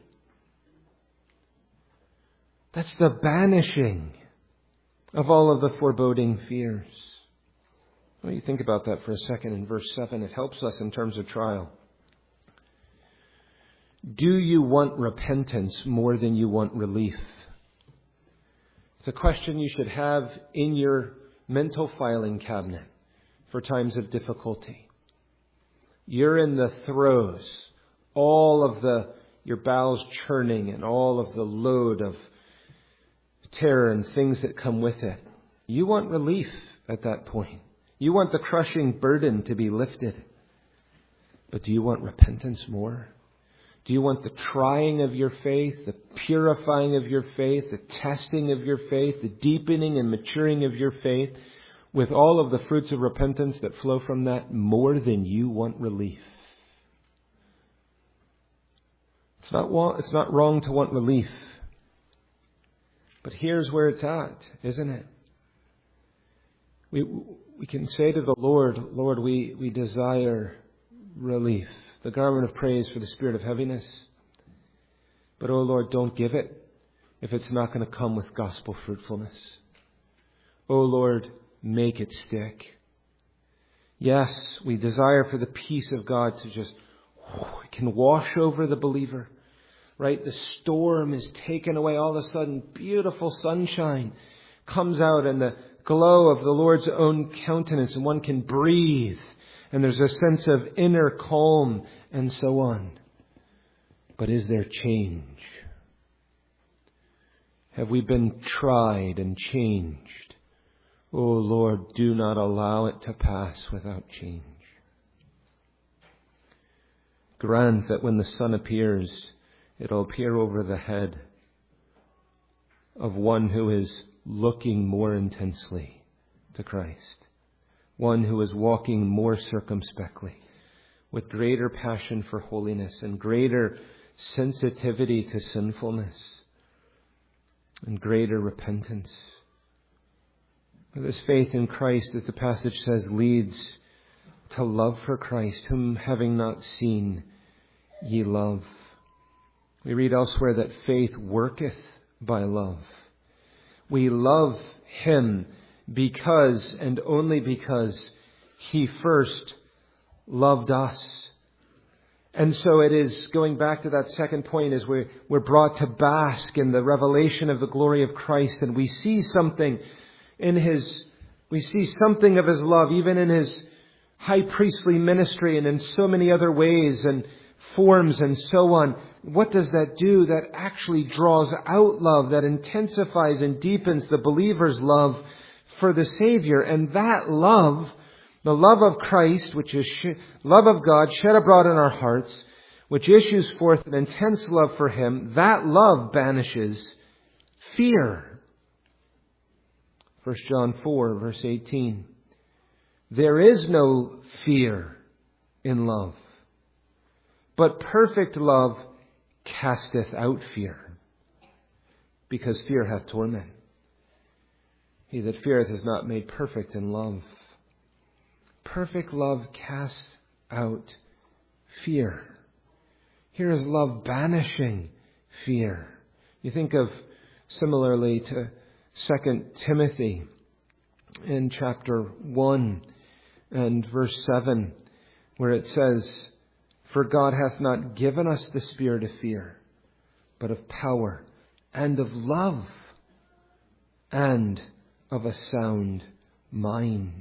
Speaker 1: That's the banishing of all of the foreboding fears. Well, you think about that for a second in verse seven. It helps us in terms of trial. Do you want repentance more than you want relief? It's a question you should have in your mental filing cabinet for times of difficulty. You're in the throes, all of the your bowels churning and all of the load of terror and things that come with it. You want relief at that point. You want the crushing burden to be lifted. But do you want repentance more? Do you want the trying of your faith, the purifying of your faith, the testing of your faith, the deepening and maturing of your faith, with all of the fruits of repentance that flow from that, more than you want relief? It's not, it's not wrong to want relief. But here's where it's at, isn't it? We we can say to the Lord, Lord, we, we desire relief, the garment of praise for the spirit of heaviness. But, oh Lord, don't give it if it's not going to come with gospel fruitfulness. Oh Lord, make it stick. Yes, we desire for the peace of God to just it can wash over the believer. Right? The storm is taken away. All of a sudden, beautiful sunshine comes out and the glow of the Lord's own countenance, and one can breathe. And there's a sense of inner calm and so on. But is there change? Have we been tried and changed? Oh Lord, do not allow it to pass without change. Grant that when the sun appears, it'll appear over the head of one who is looking more intensely to Christ. One who is walking more circumspectly, with greater passion for holiness and greater sensitivity to sinfulness and greater repentance. This faith in Christ, as the passage says, leads to love for Christ, whom having not seen, ye love. We read elsewhere that faith worketh by love. We love Him because and only because He first loved us. And so it is, going back to that second point, is we're, we're brought to bask in the revelation of the glory of Christ, and we see something in His, we see something of His love, even in His high priestly ministry and in so many other ways and forms and so on. What does that do? That actually draws out love, that intensifies and deepens the believer's love for the Savior. And that love, the love of Christ, which is sh- love of God shed abroad in our hearts, which issues forth an intense love for Him, that love banishes fear. First John four, verse eighteen. There is no fear in love, but perfect love casteth out fear, because fear hath torment. He that feareth is not made perfect in love. Perfect love casts out fear. Here is love banishing fear. You think of similarly to Second Timothy in chapter one and verse seven, where it says, For God hath not given us the spirit of fear, but of power and of love and of a sound mind.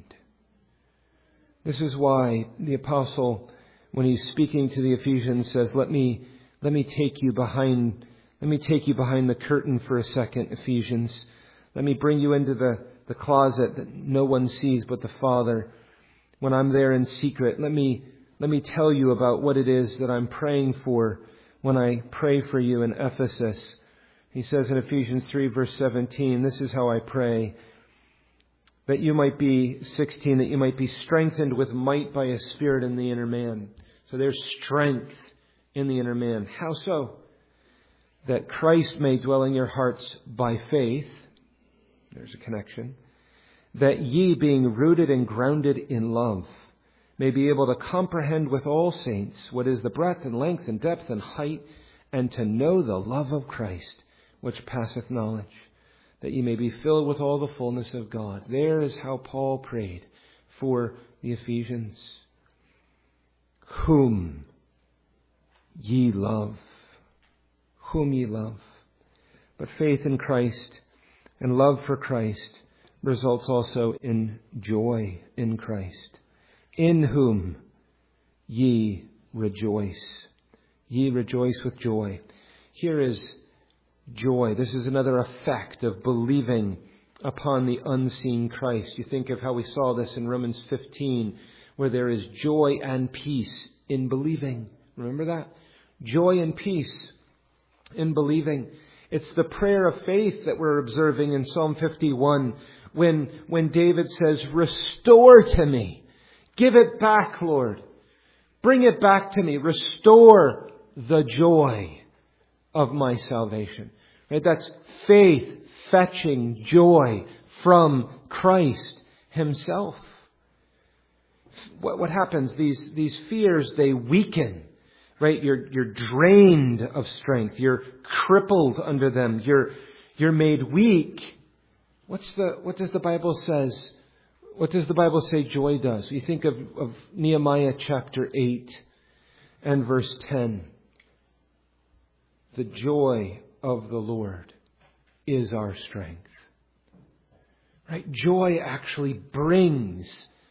Speaker 1: This is why the apostle, when he's speaking to the Ephesians, says, Let me let me take you behind let me take you behind the curtain for a second, Ephesians. Let me bring you into the, the closet that no one sees but the Father. When I'm there in secret, let me let me tell you about what it is that I'm praying for when I pray for you in Ephesus. He says in Ephesians three, verse seventeen, this is how I pray. That you might be, sixteen, that you might be strengthened with might by a Spirit in the inner man. So there's strength in the inner man. How so? That Christ may dwell in your hearts by faith. There's a connection. That ye, being rooted and grounded in love, may be able to comprehend with all saints what is the breadth and length and depth and height, and to know the love of Christ, which passeth knowledge, that ye may be filled with all the fullness of God. There is how Paul prayed for the Ephesians. Whom ye love. Whom ye love. But faith in Christ and love for Christ results also in joy in Christ, in whom ye rejoice. Ye rejoice with joy. Here is joy. This is another effect of believing upon the unseen Christ. You think of how we saw this in Romans fifteen, where there is joy and peace in believing. Remember that? Joy and peace in believing. It's the prayer of faith that we're observing in Psalm fifty-one, when, when David says, Restore to me. Give it back, Lord. Bring it back to me. Restore the joy of my salvation. Right? That's faith fetching joy from Christ Himself. What, what happens? These, these fears, they weaken. Right? You're, you're drained of strength. You're crippled under them. You're, you're made weak. What's the, what does the Bible says? What does the Bible say joy does? You think of, of Nehemiah chapter eight and verse ten. The joy of the Lord is our strength. Right? Joy actually brings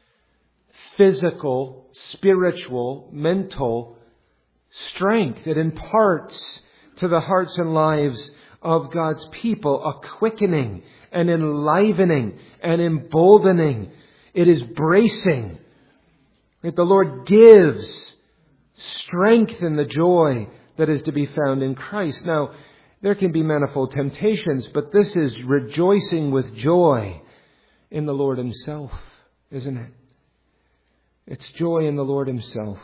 Speaker 1: physical, spiritual, mental strength. It imparts to the hearts and lives of God's people a quickening, an enlivening, an emboldening. It is bracing. Right? The Lord gives strength in the joy that is to be found in Christ. Now, there can be manifold temptations, but this is rejoicing with joy in the Lord Himself, isn't it? It's joy in the Lord Himself.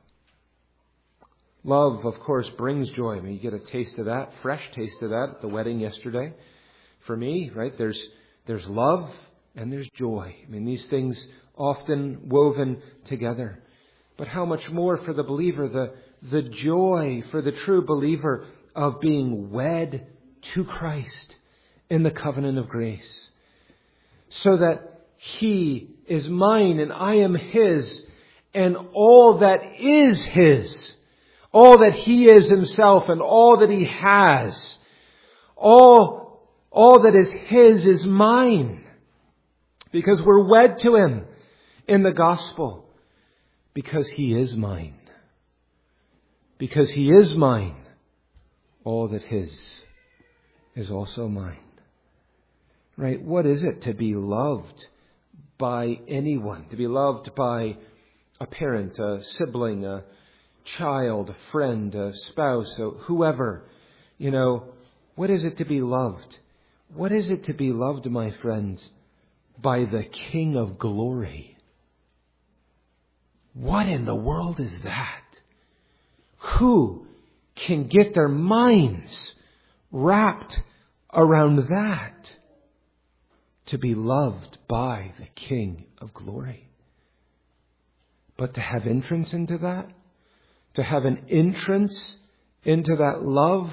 Speaker 1: Love, of course, brings joy. I mean, you get a taste of that, fresh taste of that at the wedding yesterday. For me, right, there's there's love and there's joy. I mean, these things often woven together. But how much more for the believer, the, the joy for the true believer of being wed to Christ in the covenant of grace. So that He is mine and I am His, and all that is His, all that He is Himself and all that He has, all, all that is His is mine. Because we're wed to Him in the gospel. Because He is mine. Because He is mine, all that His is also mine. Right? What is it to be loved by anyone? To be loved by a parent, a sibling, a child, a friend, a spouse, a whoever. You know, what is it to be loved? What is it to be loved, my friends, by the King of glory? What in the world is that? Who can get their minds wrapped around that? To be loved by the King of glory. But to have entrance into that, to have an entrance into that love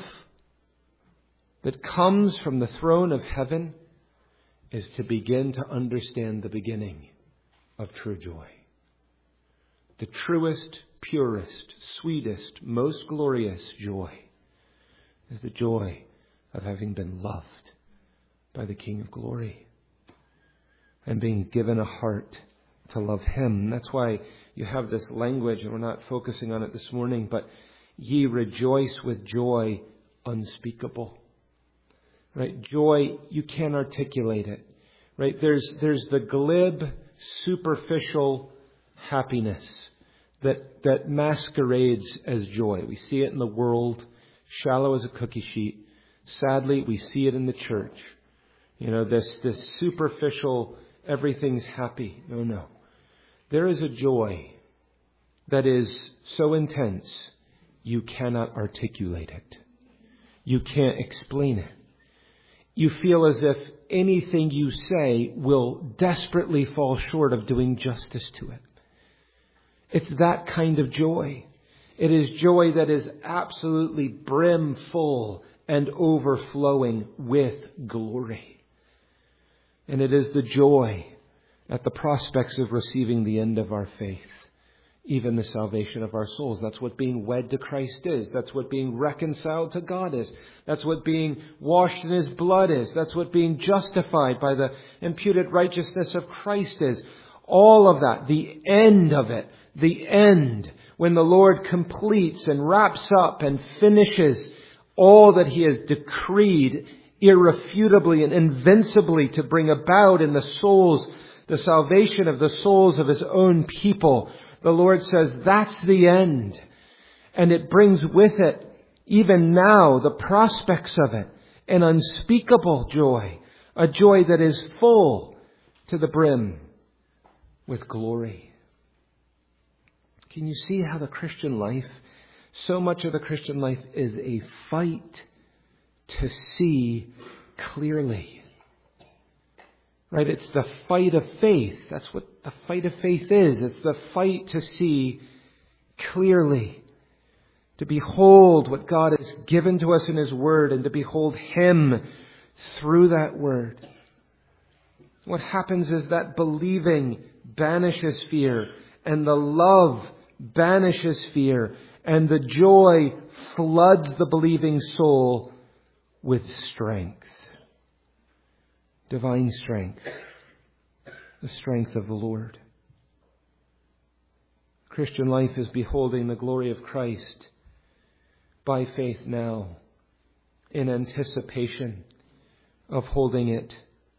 Speaker 1: that comes from the throne of heaven, is to begin to understand the beginning of true joy. The truest, purest, sweetest, most glorious joy is the joy of having been loved by the King of glory and being given a heart to love Him. That's why you have this language, and we're not focusing on it this morning, but ye rejoice with joy unspeakable. Right? Joy, you can't articulate it. Right? There's, there's the glib, superficial happiness that, that masquerades as joy. We see it in the world, shallow as a cookie sheet. Sadly, we see it in the church. You know, this, this superficial, everything's happy. No, no. There is a joy that is so intense, you cannot articulate it. You can't explain it. You feel as if anything you say will desperately fall short of doing justice to it. It's that kind of joy. It is joy that is absolutely brimful and overflowing with glory. And it is the joy at the prospects of receiving the end of our faith, even the salvation of our souls. That's what being wed to Christ is. That's what being reconciled to God is. That's what being washed in His blood is. That's what being justified by the imputed righteousness of Christ is. All of that, the end of it, the end, when the Lord completes and wraps up and finishes all that He has decreed irrefutably and invincibly to bring about in the souls, the salvation of the souls of His own people. The Lord says that's the end. And it brings with it, even now, the prospects of it, an unspeakable joy, a joy that is full to the brim with glory. Can you see how the Christian life, so much of the Christian life is a fight to see clearly? Right? It's the fight of faith. That's what the fight of faith is. It's the fight to see clearly. To behold what God has given to us in His Word and to behold Him through that Word. What happens is that believing banishes fear, and the love banishes fear, and the joy floods the believing soul with strength. Divine strength. The strength of the Lord. Christian life is beholding the glory of Christ by faith now, in anticipation of holding it,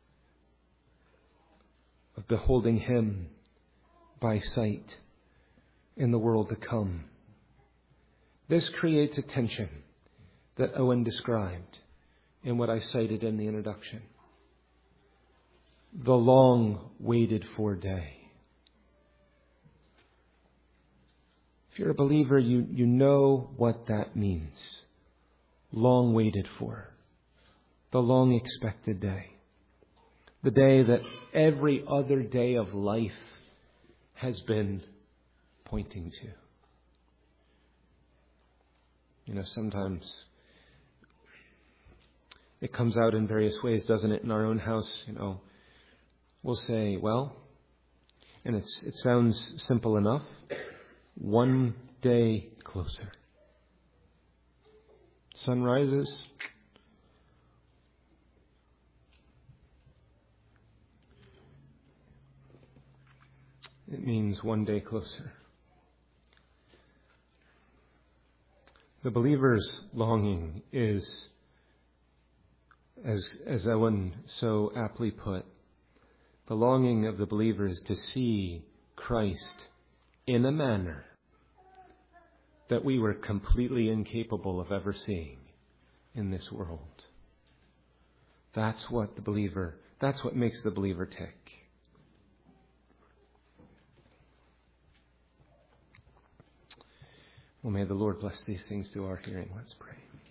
Speaker 1: of beholding Him by sight in the world to come. This creates a tension that Owen described in what I cited in the introduction. The long waited for day. If you're a believer, you, you know what that means. Long waited for. The long expected day. The day that every other day of life has been pointing to. You know, sometimes it comes out in various ways, doesn't it? In our own house, you know, we'll say, well, And it's, it sounds simple enough. One day closer. Sun rises. It means one day closer. The believer's longing is, as, as Owen so aptly put, the longing of the believer is to see Christ in a manner that we were completely incapable of ever seeing in this world. That's what the believer, that's what makes the believer tick. Well, may the Lord bless these things to our hearing. Let's pray.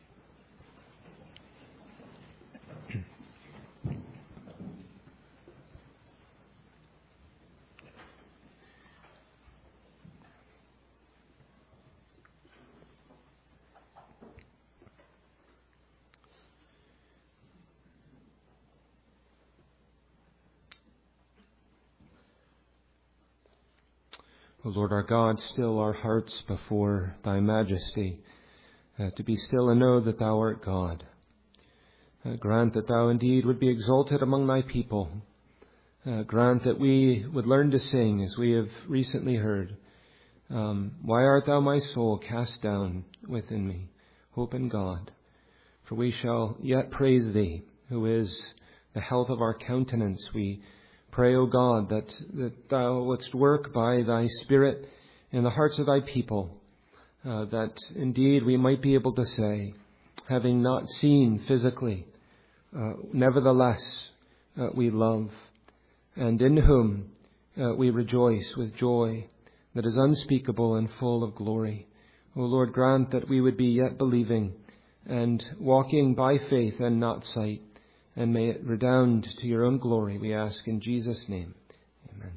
Speaker 1: O Lord our God, still our hearts before thy majesty, uh, to be still and know that thou art God. Uh, grant that thou indeed would be exalted among thy people. Uh, grant that we would learn to sing, as we have recently heard. Um, Why art thou, my soul, cast down within me? Hope in God. For we shall yet praise thee, who is the health of our countenance. We pray, O God, that, that thou wouldst work by thy Spirit in the hearts of thy people, uh, that indeed we might be able to say, having not seen physically, uh, nevertheless uh, we love, and in whom uh, we rejoice with joy that is unspeakable and full of glory. O Lord, grant that we would be yet believing and walking by faith and not sight, and may it redound to your own glory, we ask in Jesus' name. Amen.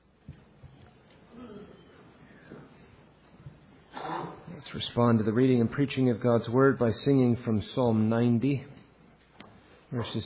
Speaker 1: Let's respond to the reading and preaching of God's Word by singing from Psalm ninety, verses